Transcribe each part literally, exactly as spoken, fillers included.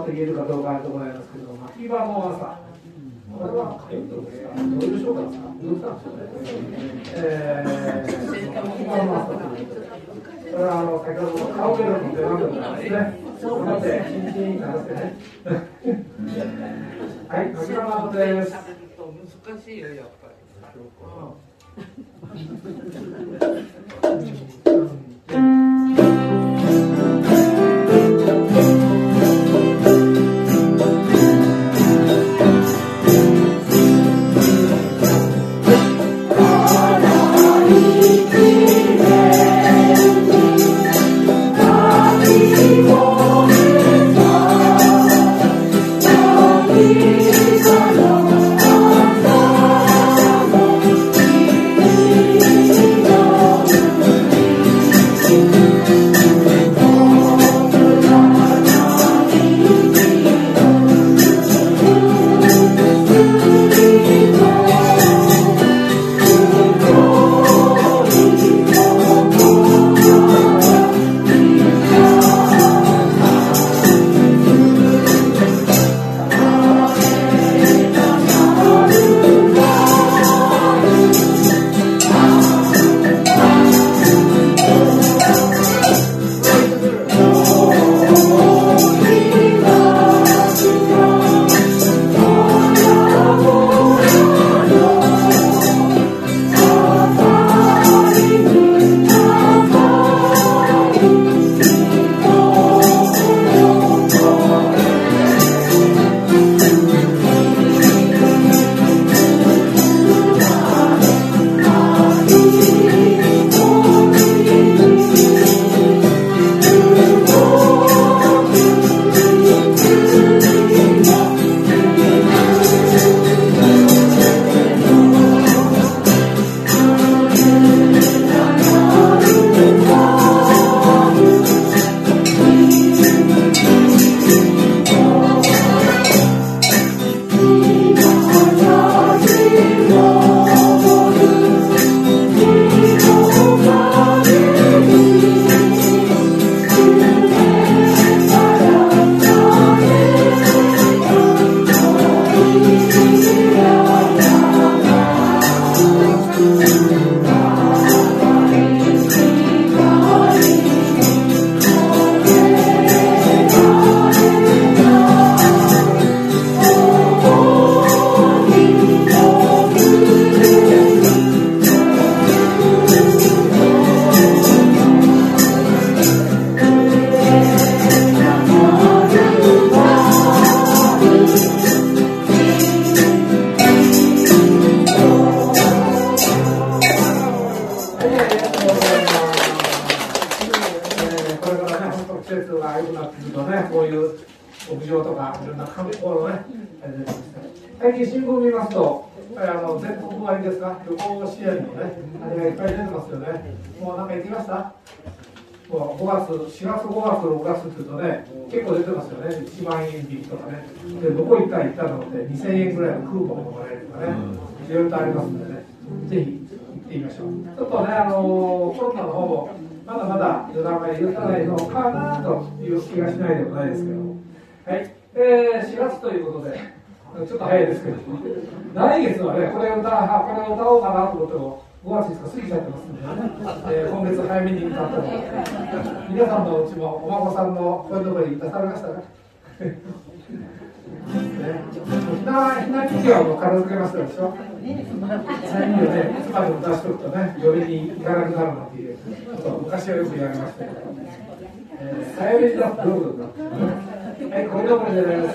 って言えるかどうかでございますけど、秋葉の朝、これは火曜日ですか、どういう章ですか、どうしたんでしょうね。えー、秋葉の朝ということで、これはあの先ほどの顔ベロの出番でございますね。そうなって、チンチンになってね。はい、秋葉の朝です。 難しいよ、やっぱり。 しがつ、ごがつ、ろくがつっていうとね、結構出てますよね、いちまんえん引きとかね、でどこいっかい行ったので、にせんえんぐらいのクーポンがもらえるとかね、いろいろとありますんでね、ぜひ行ってみましょう。ちょっとね、あのー、コロナの方も、まだまだ予断が許さないのかなという気がしないでもないですけど、はい、えー、しがつということで、ちょっと早いですけど、来月はね、これを歌、これを歌おうかなと思っても、ごがついつか過ぎちゃってますんでね、えー、今月早めに歌ったので、皆さんのうちもお孫さんの声の声に出されましたかね、ひな、ひな人形はもう片付けましたでしょ。最近はね、いつまでも出しておくとね、呼びに行かなくなるなんていうことを昔はよく言われましたけど、えー、早めに出すとどういうことだ。はい、これどころじゃないです。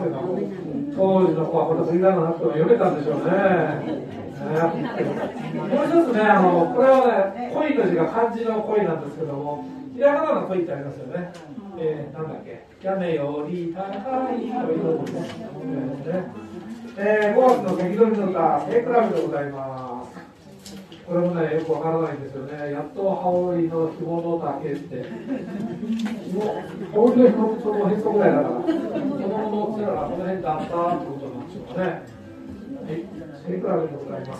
ますけども、当時の子はこれ杉田の納豆が読めたんでしょうね。ね、もう一つね、あのこれはね、恋の字が漢字の恋なんですけども、ひらがなの恋ってありますよね。えー、なんだっけ、屋根より高いということですね。えー、ごがつの関取の歌、背比べでございます。これもね、よくわからないんですよね。やっと羽織の紐の丈って。羽織の紐ってちょうどへそぐらいだから、そのものってのはこの辺だったってことなんでしょうかね。はい、背比べでございます。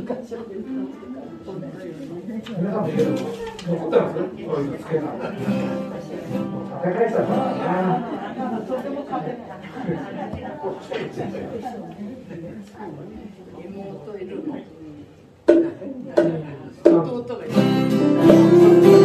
皆さんもいいけど、残ってます？こういうのつけた。戦い返したからな。とても勝てない。妹いるの？弟がいる。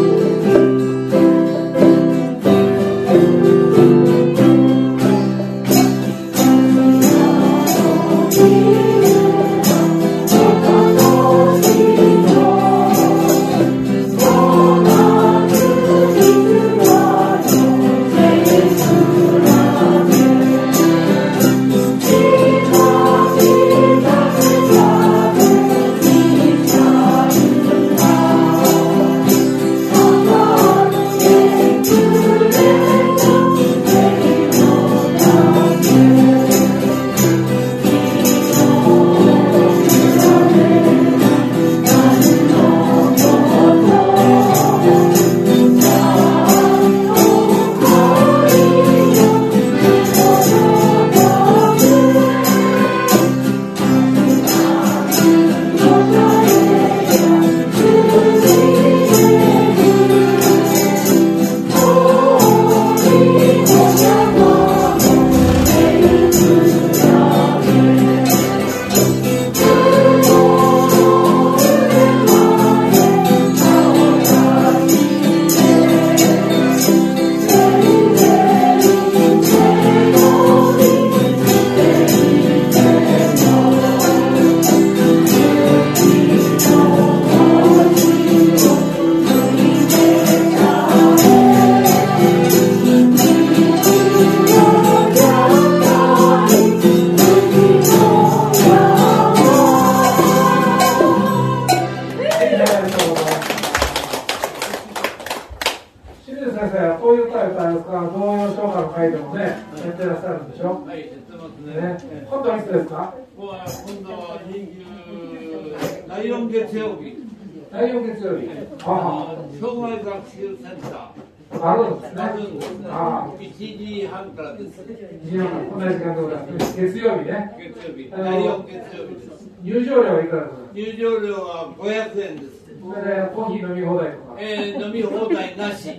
入場料はいくらですか？ 入場料はごひゃくえんです。 それでコーヒー飲み放題とか。 えー、飲み放題なし。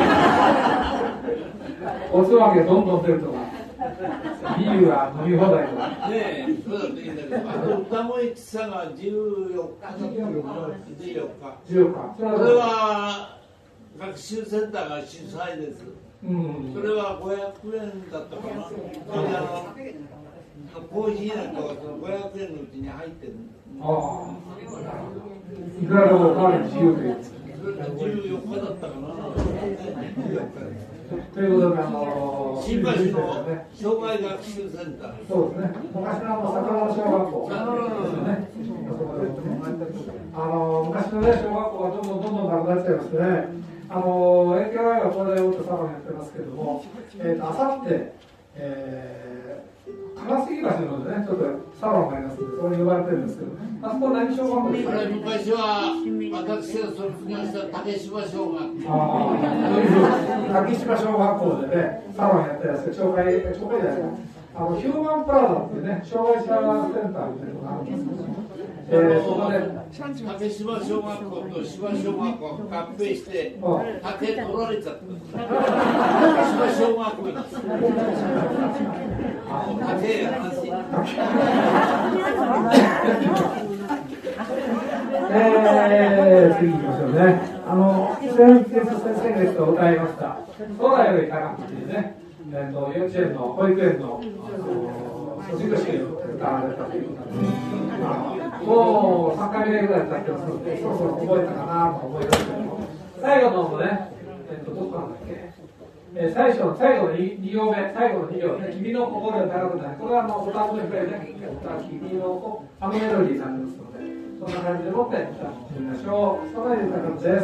おつまみがどんどん出るとか。ビールは飲み放題とか。 ねえ、そうだといいんだけど、あと歌声喫茶がじゅうよっか。じゅうよっか。じゅうよっか。 じゅうよっか。 それは学習センターが主催です。うん。それはごひゃくえんだったかな。それであのコーヒーなんかはそのごひゃくえんのうちに入ってる。ああ。 いくらでもおかわり自由という。 じゅうよっかだったかな。じゅうよっかです。 ということで、あの新橋の障害学習センター。 そうですね。昔のあの坂本小学校ですよね。あの昔のね小学校がどんどんどんどんなくなっちゃいましてね。あの英検 アイ はこれで大手サロンやってますけれども、えっとあさって。えー、金杉橋のね、ちょっとサロンがありますので、それに呼ばれてるんですけど、あそこは何小学校ですか？ 昔は私が卒業した竹芝小学校。 ああ、竹芝小学校でね、サロンやってらっしゃる、紹介、紹介じゃないですか。あのヒューマンプラザっていうね、障害者センターみたいなのがあるんですけど、えー、そこで竹芝小学校と芝小学校が合併して、竹取られちゃった。竹芝小学校に。竹や話。 えー、次行きましょうね。あの、先月先月と歌いました、空より高くっていうね、えー、と幼稚園の保育園の卒業式を歌われたということで、もうさんかいめぐらい経ってますので、そろそろ覚えたかなと思いますけども、最後のもね、えー、とどこなんだっけ、 えー、最初の最後の 2, 2行目、最後のに行ね、君の心が高くなる。これはあの歌の光ね、歌、君のあのメロディーになりますので、そんな感じでもって歌ってみましょう。そのような感じです。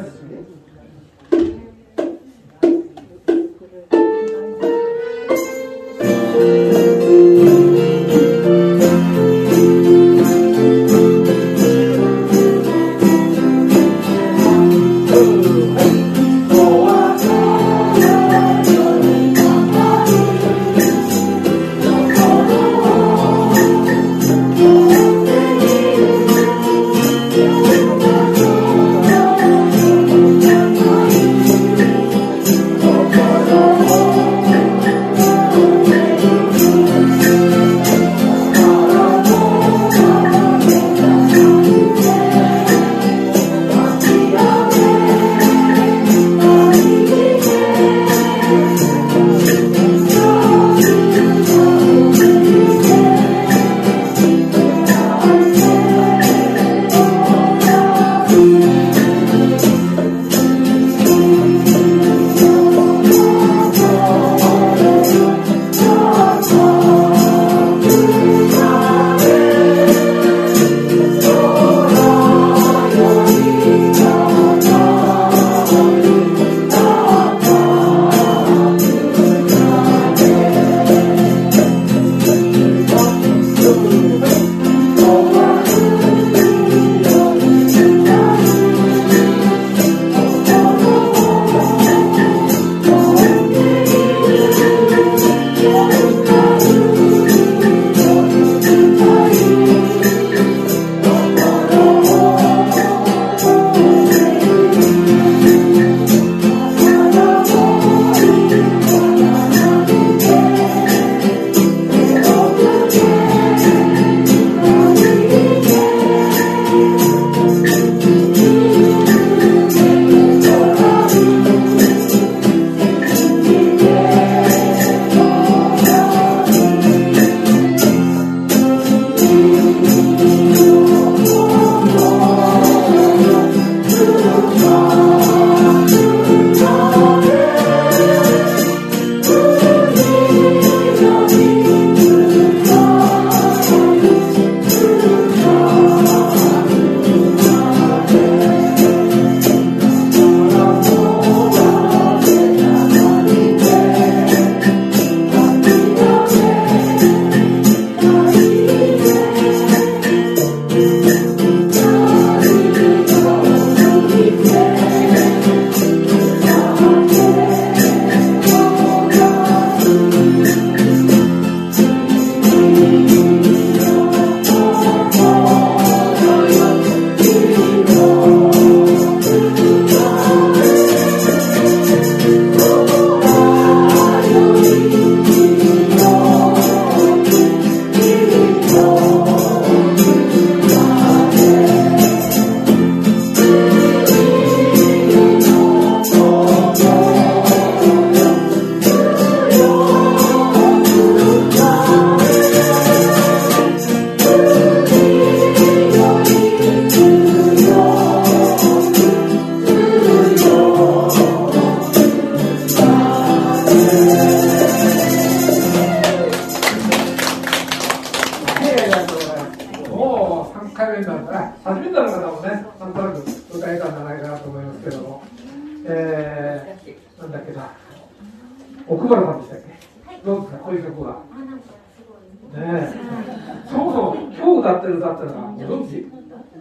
奥原さんでしたっけ、どうですか、こういう曲は。ねえ、そもそも今日歌ってる歌ってるのはご存知？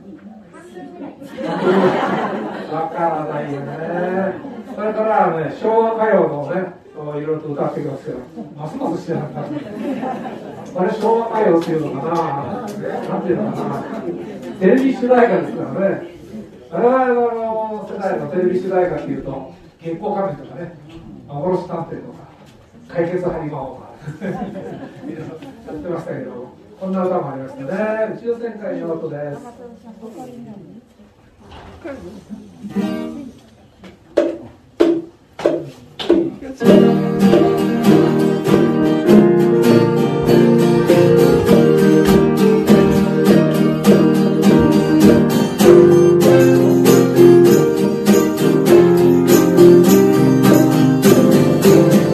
わからないよね。それからね、昭和歌謡のね、いろいろと歌ってきますけど、ますます知らなかった。あれ昭和歌謡っていうのかな、なんていうのかな、テレビ主題歌ですからね。我々の世代のテレビ主題歌っていうと、月光仮面とかね、幻探偵とか、解決ハリマオとかやってましたけど、こんな歌もありましたね。宇宙戦艦の音です。 Thank you.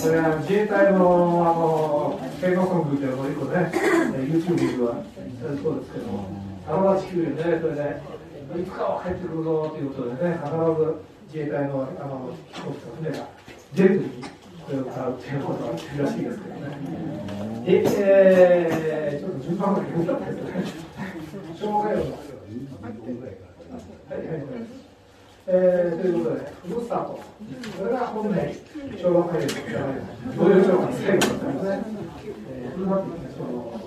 それは自衛隊のあのテーマソングっていうのを一個ね、YouTube ではそうですけども、あの地球でね、それで、いつかは帰ってくるぞということでね、必ず自衛隊のあの飛行機と船が出るときにこれを歌うっていうことがあってるらしいですけどね。ええー、ちょっと順番が良かったですね。紹介を。はいはいはい。えー、ということで、フルスタート。これが本来、昭和歌謡の同様紹介の最後だったんですね。えー、フルハッピーな昭和。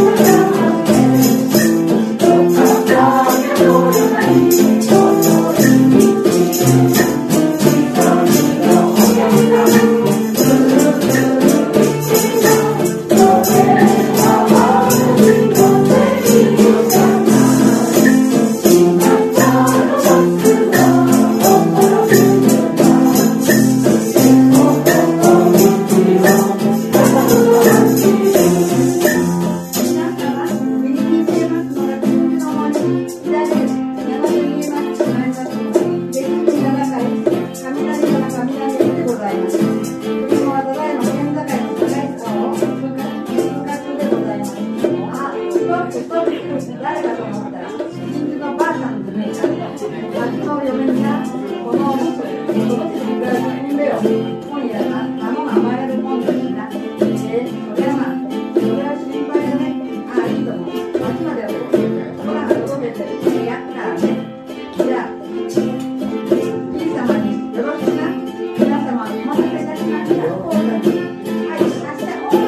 Oh, からね。じゃあ、じい様によろしくな。皆様、お待たせいたしました。講座に。はい、明日、お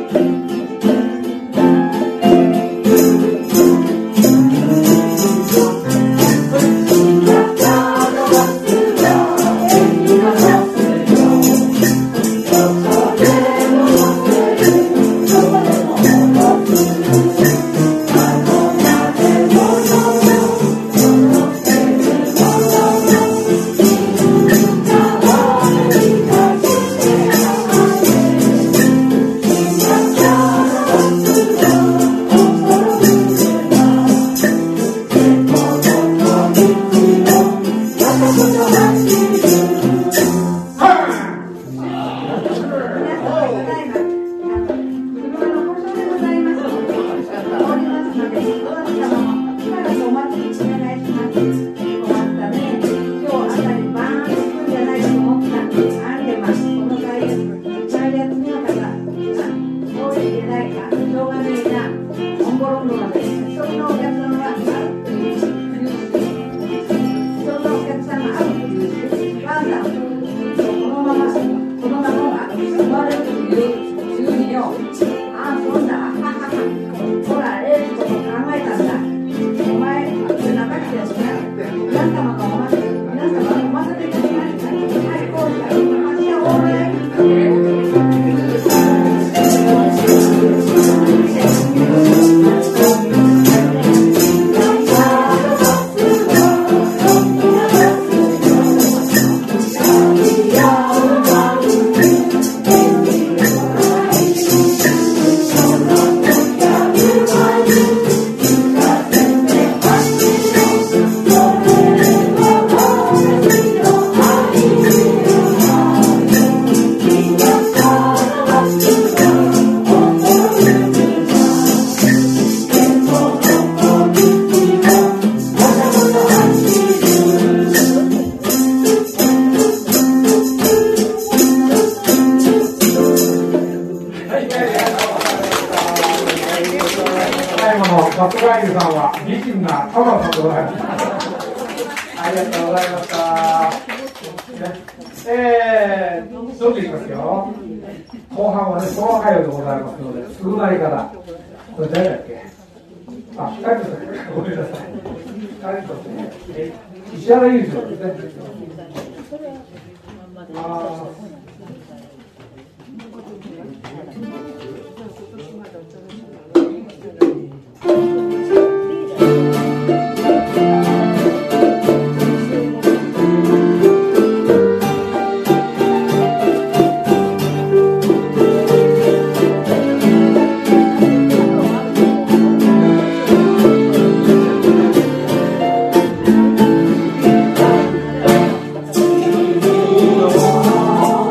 石原裕次郎ですね。あ 「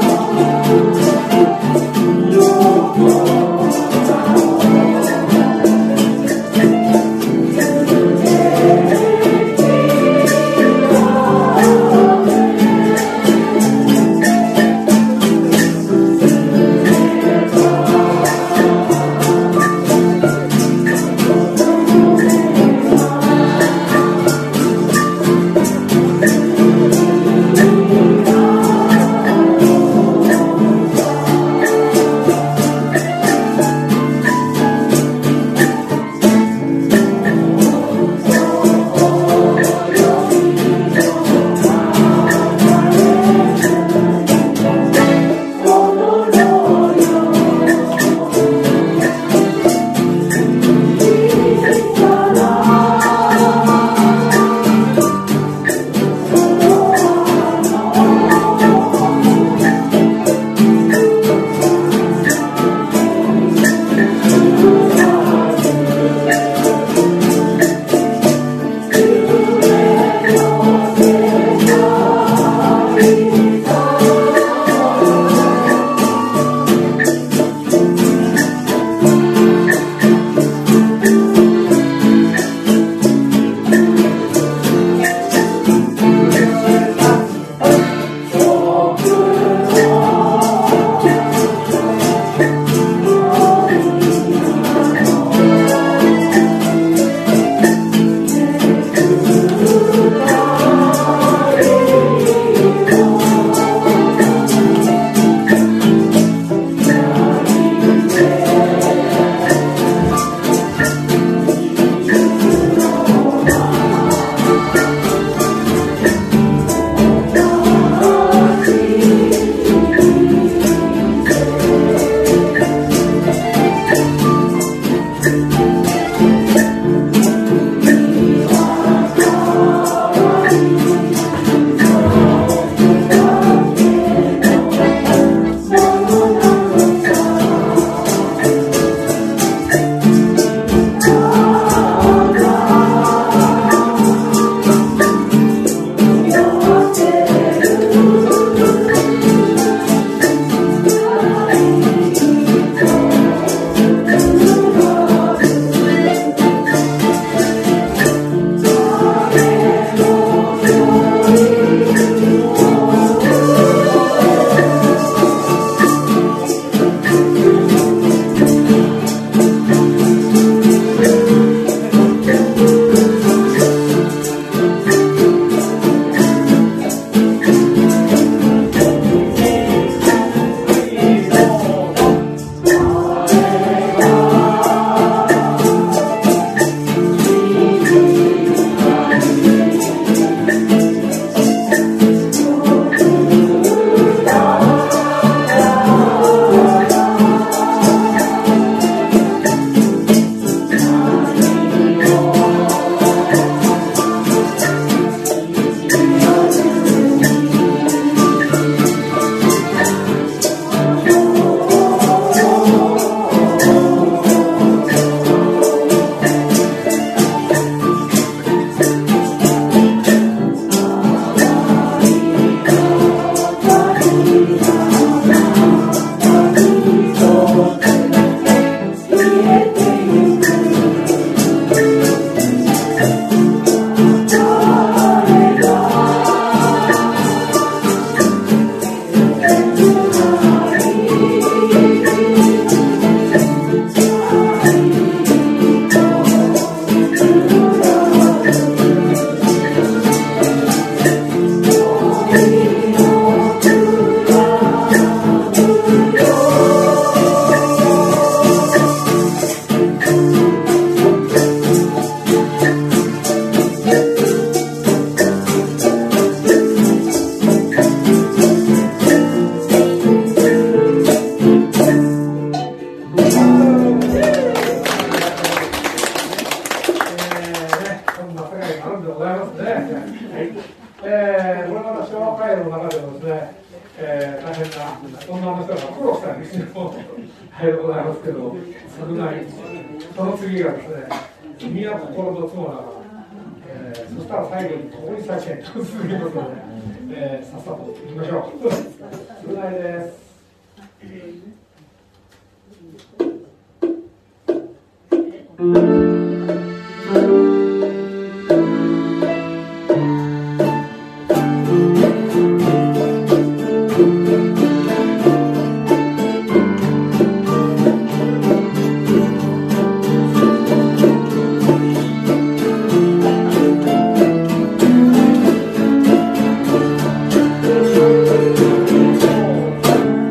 ますね。はい。えー、これまた昭和回路の中でもですね、えー、大変な女の人が苦労した歴史のあれでございますけど、少ない。その次がですね、君は心の妻だから、えー、そしたら最後にここにさせと続きますので、えー、さっさといきましょう。少ないです。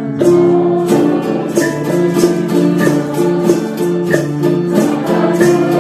「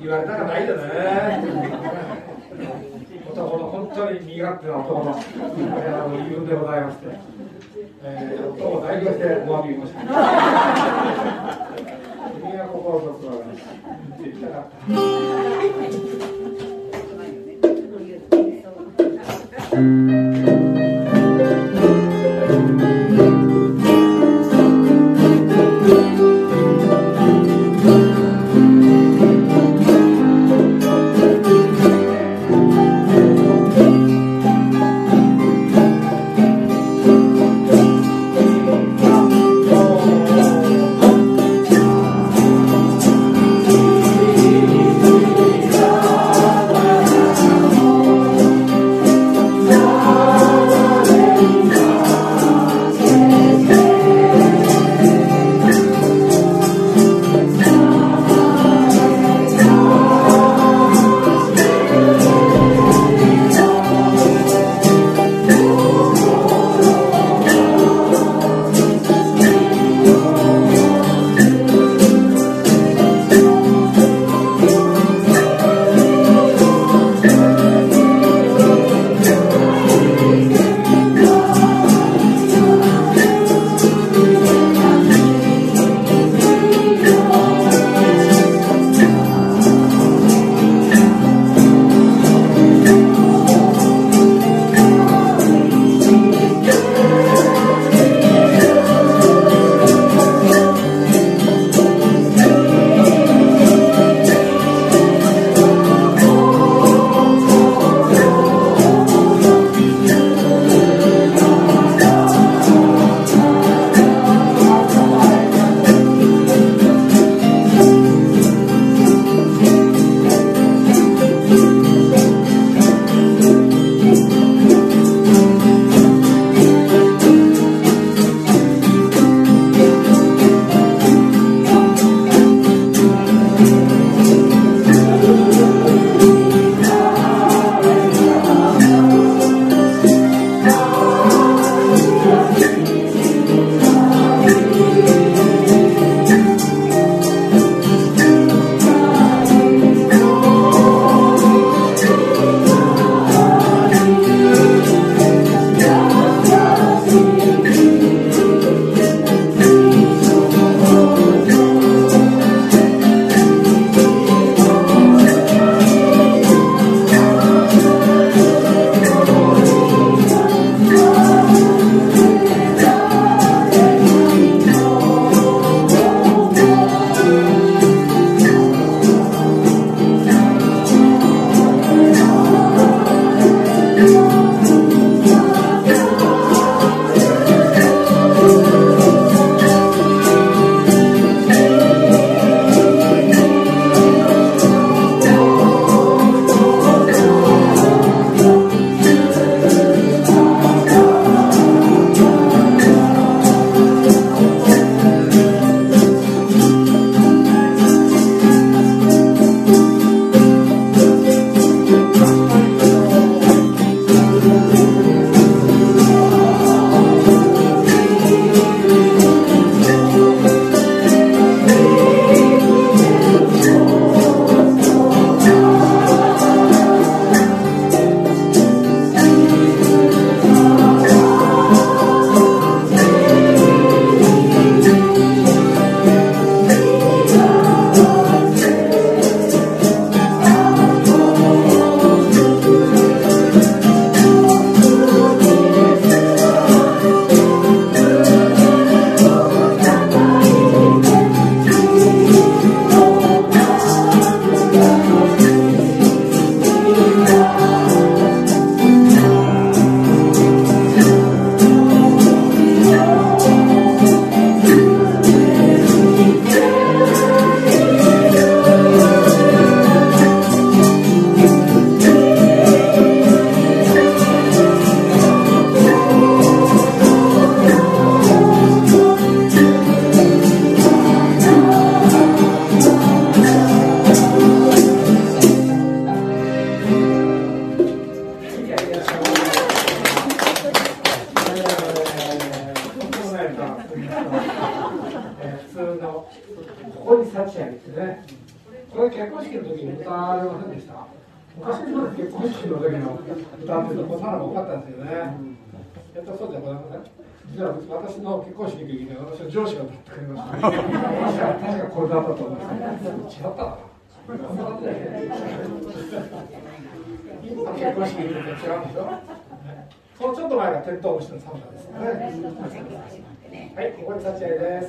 言われたかないよね。男の本当に身勝手な男の言い分でございまして、えー、夫を代表してお詫び申し上げます。君は心とすばらしいって言いたかった。 これ結婚式の時に歌われませんでした？昔の結婚式の時の歌っていうとこんなのが多かったんですよね。やっぱそうじゃございません？実は私の結婚式の時に私の上司が歌ってくれました、ね。確か確かこれだったと思います。違ったかな。こんな感じだよね。今の結婚式見ると違うんでしょ。そのちょっと前がテントウムシのサンタですね。はい、ここに立ち会いです。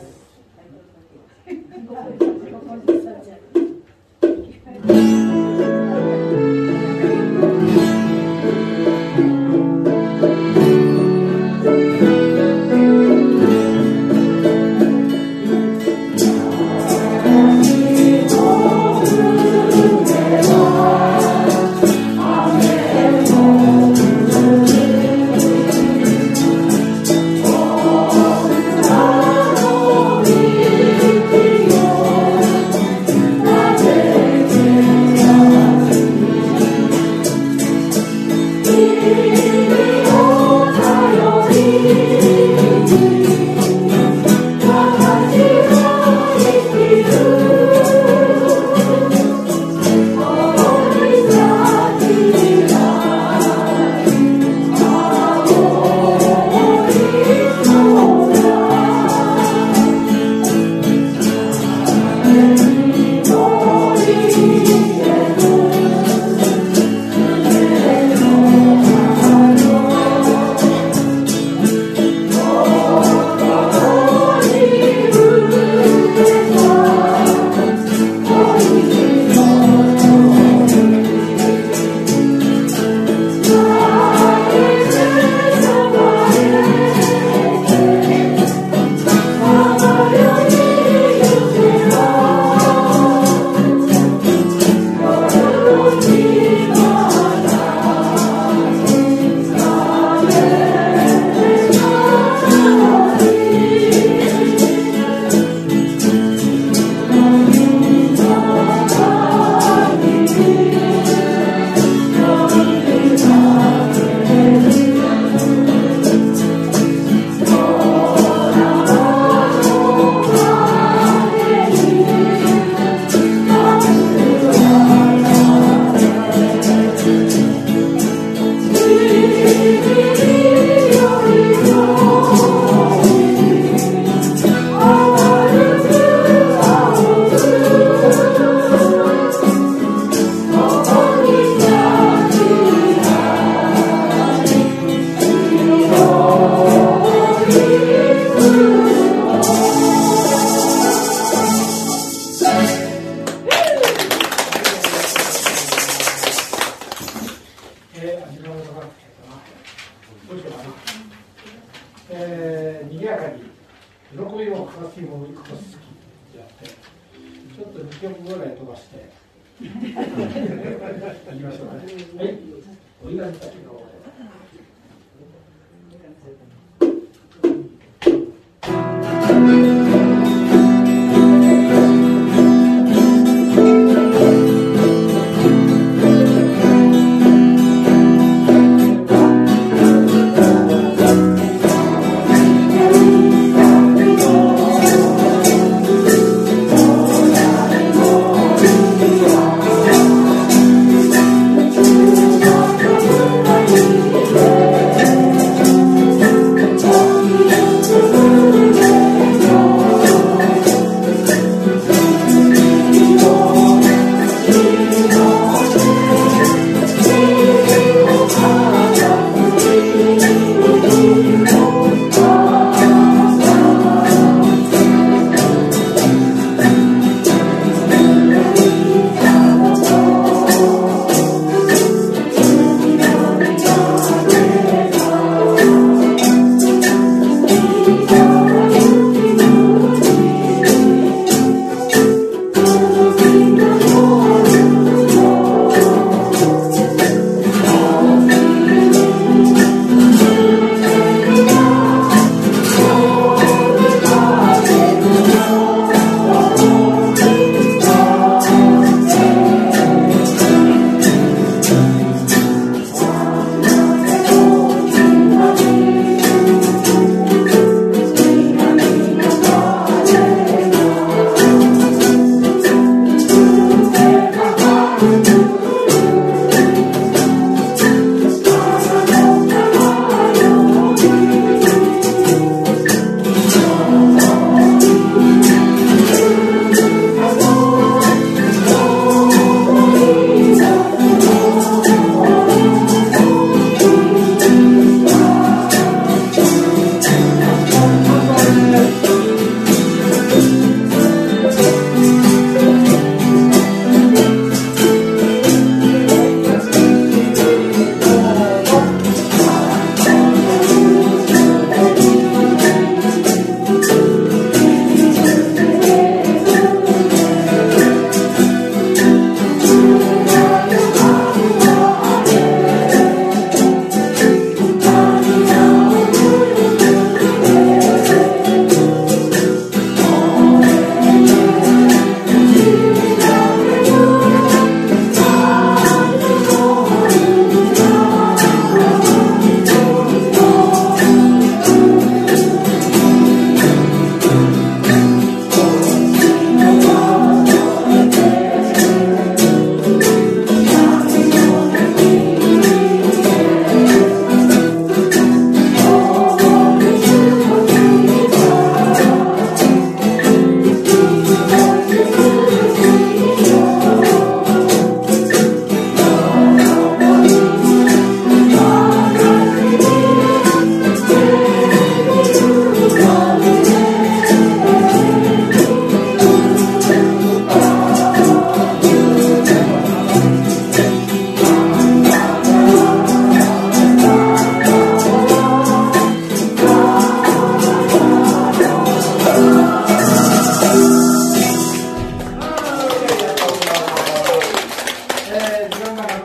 Thank you.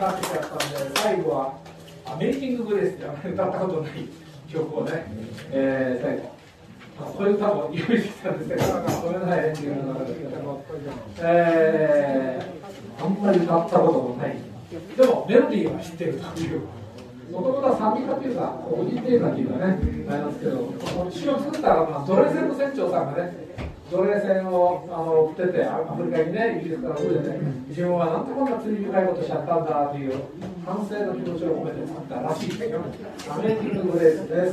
なってきちゃったんで、最後はあメイキンググレースってあまり歌ったことない曲をね、えー、最後、まあ、こういう歌も用意してきたんですけど、なかなかごめんなさいねっていうのがあるんですけど、えー、あんまり歌ったこともない、でもメロディーは知ってるという。もともとは賛美歌というか、個人的なっていうかね、ありますけど、この詩を作ったら、まあ、奴隷船の船長さんがね、奴隷船をあの送ってて、アフリカにね、イギリスから送ってて、自分はなんてこんな罪深いことしちゃったんだという反省の気持ちを込めて作ったらしいですよ。アメーキンググレースです。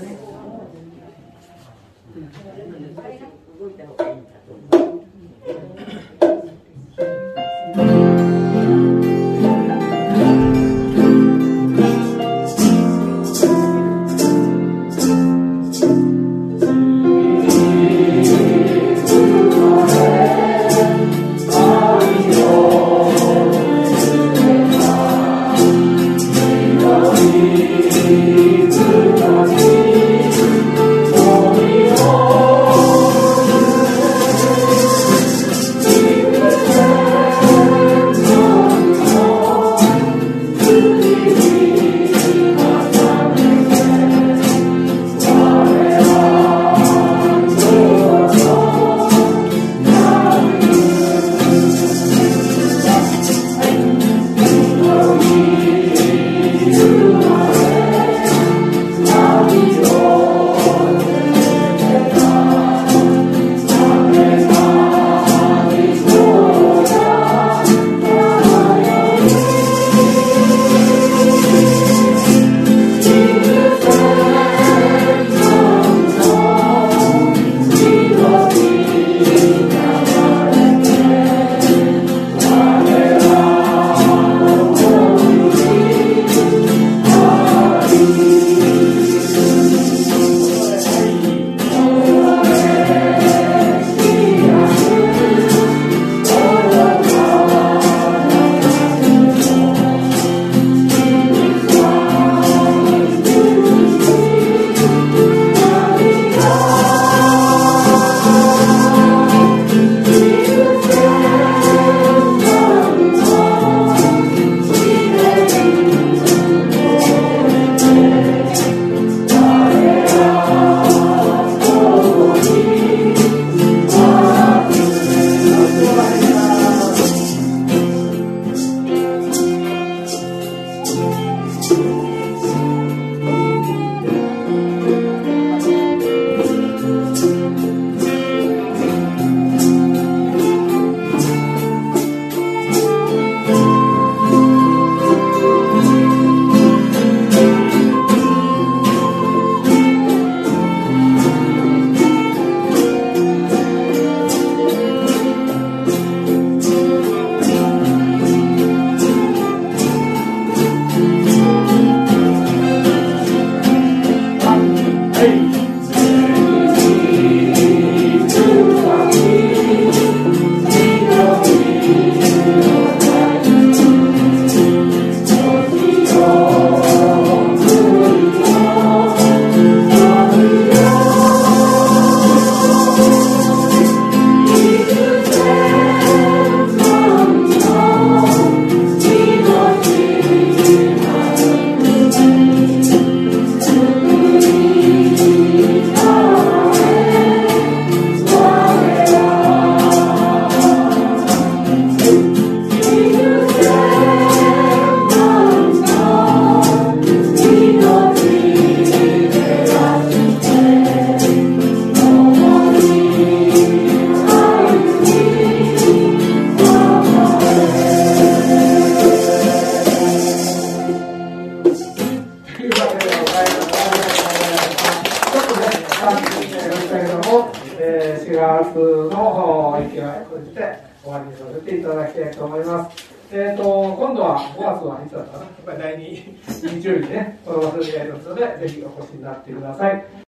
しがつの意見を通じて終わりにさせていただきたいと思います。えーと、今度はごがつはいつだったかな、だいに日曜日にね、この場所でやりますので、ぜひお越しになってください。